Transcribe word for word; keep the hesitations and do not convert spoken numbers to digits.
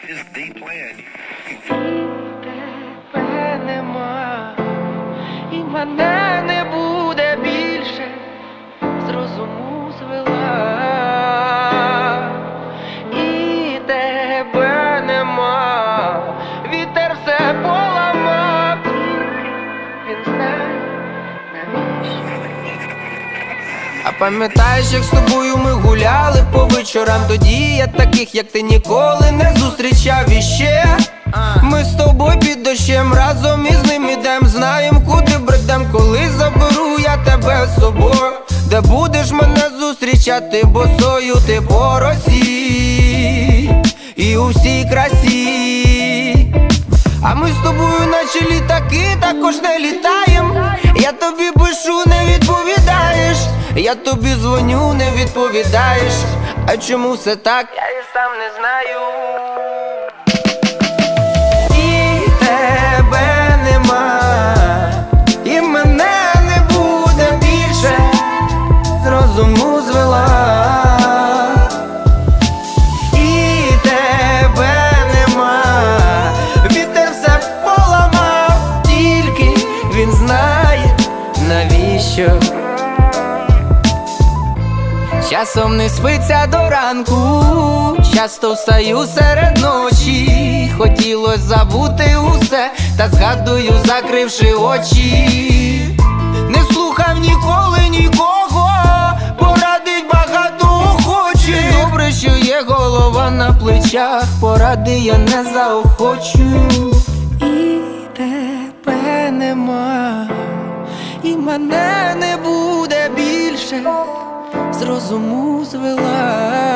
Тебе нема, і мене не буде більше, з розуму звела. І тебе нема, вітер все поламав, він знає, навіщо. А пам'ятаєш, як з тобою ми гуляли по вечорам? Тоді я таких, як ти, ніколи не зустрічав іще. Ми з тобою під дощем разом із ним ідем, знаєм, куди бредем, коли заберу я тебе з собою. Де будеш мене зустрічати босою ти по росі і у всій красі. А ми з тобою наче літаки також не літаєм. Я тобі пишу, не відповідаєш, я тобі дзвоню, не відповідаєш. А чому все так? Я і сам не знаю. І тебе нема, і мене не буде більше, з розуму звела. І тебе нема, вітер все поламав, тільки він знає, навіщо. Часом не спиться до ранку, часто встаю серед ночі. Хотілось забути усе, та згадую, закривши очі. Не слухав ніколи нікого, порадить багато охочих. Добре, що є голова на плечах, поради я не заохочу. І тебе нема, і мене не буде більше, з розуму звела.